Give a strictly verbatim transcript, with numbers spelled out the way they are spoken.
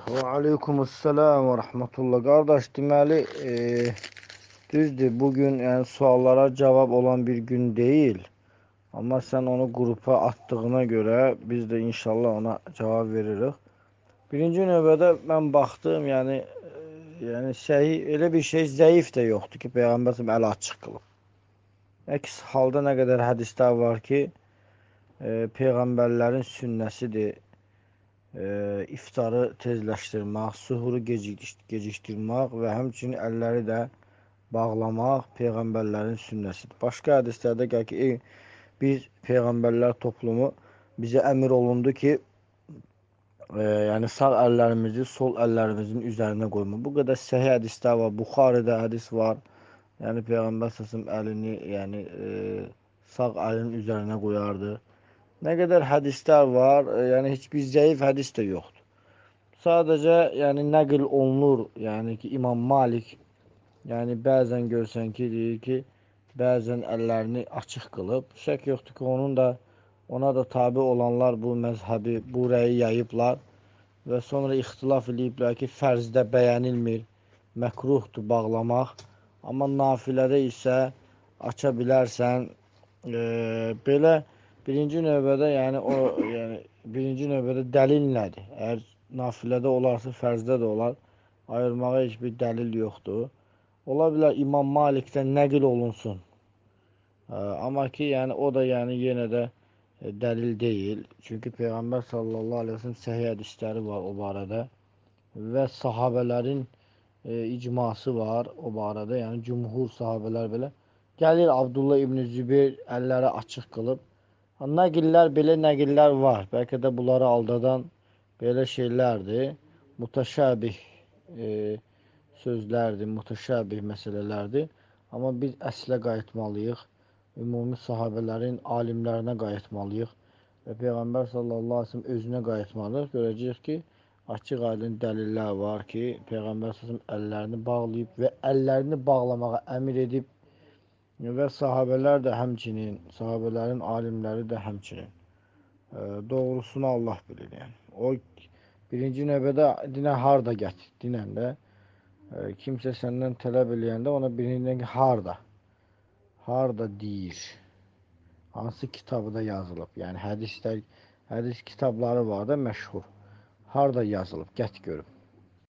Və aleykumussalam və rəhmətullah. Qardaş, deməli, e, düzdür, bugün yəni suallara cavab olan bir gün deyil. Amma sən onu qrupa atdığına görə biz də inşallah ona cavab veririk. Birinci növbədə mən baxdım, yəni e, yəni səhi elə bir şey zəif də yoxdur ki, Peyğəmbər s.ə.v əli açıq qılıb. Əks halda nə qədər hədislər var ki, e, Peyğəmbərlərin sünnəsidir. E, iftarı tezləşdirmək, suhuru gecikdirmək və həmçinin əlləri də bağlamaq Peyğəmbərlərin sünnəsidir. Başqa hədislərdə gəlir ki, ey, biz Peyğəmbərlər toplumu bizə əmr olundu ki, e, yəni sağ əllərimizi sol əllərimizin üzərinə qoyma. Bu qədər səhih hədislər var. Buxaridə hədis var. Yəni Peyğəmbər s.ə.v əlini yəni, e, sağ əlinin üzərinə qoyardı. Nə qədər hədislər var, yəni heç bir zəif hədis də yoxdur. Sadəcə, yəni nəql olunur, yəni ki, İmam Malik, yəni bəzən görsən ki, deyir ki, bəzən əllərini açıq qılıb. Şək yoxdur ki, onun da, ona da tabi olanlar bu məzhəbi, bu rəyi yayıblar və sonra ixtilaf ediblər ki, fərzdə bəyənilmir, məkruhdur bağlamaq, amma nafilədə isə aça bilərsən, e, belə. Birinci növbədə, yəni o, yəni birinci növbədə dəlil nədir? Əgər nafilədə olarsa, fərzdə də olar, ayırmağa heç bir dəlil yoxdur. Ola bilər İmam Malikdən nəql olunsun. Amma ki, yəni o da yəni yenə də dəlil deyil. Çünki Peyğəmbər sallallahu aleyhi ve sellem səhih hədisləri var o barədə və sahabələrin e, icması var o barədə. Yəni cümhur sahabələr belə. Gəlir Abdullah ibn Zübeyir əlləri açıq qılıb. Nəqillər, belə nəqillər var. Bəlkə də bunları aldadan belə şeylərdir. Mutaşabih e, sözlərdir, mutaşabih məsələlərdir. Amma biz əslə qayıtmalıyıq. Ümumi sahabələrin alimlərinə qayıtmalıyıq. Və Peyğəmbər sallallahu aleyhi ve sellem özünə qayıtmalıyıq. Görəcəyik ki, açıq aydın dəlillər var ki, Peyğəmbər sallallahu aleyhi ve sellem əllərini bağlayıb və əllərini bağlamağa əmr edib. Və sahabələr də həmçinin, sahabələrin alimləri də həmçinin. E, doğrusunu Allah bilir. Yəni. O birinci növbədə dinə harda gətir, dinən də. E, kimsə səndən tələb eləyəndə ona birindən ki, harda? Harda deyir? Hansı kitabda yazılıb? Yəni hədislər, hədis kitabları var da məşhur. Harda yazılıb? Get görüm.